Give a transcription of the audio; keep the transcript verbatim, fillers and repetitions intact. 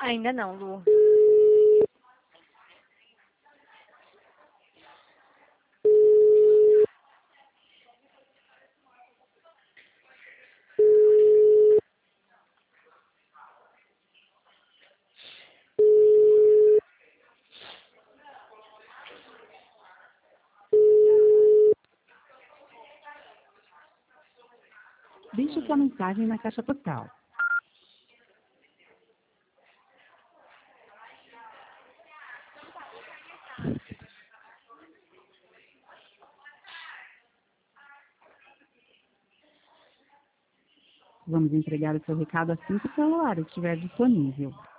Ainda não, Lu. Deixe sua mensagem na caixa postal. Vamos entregar o seu recado assim que o celular estiver disponível.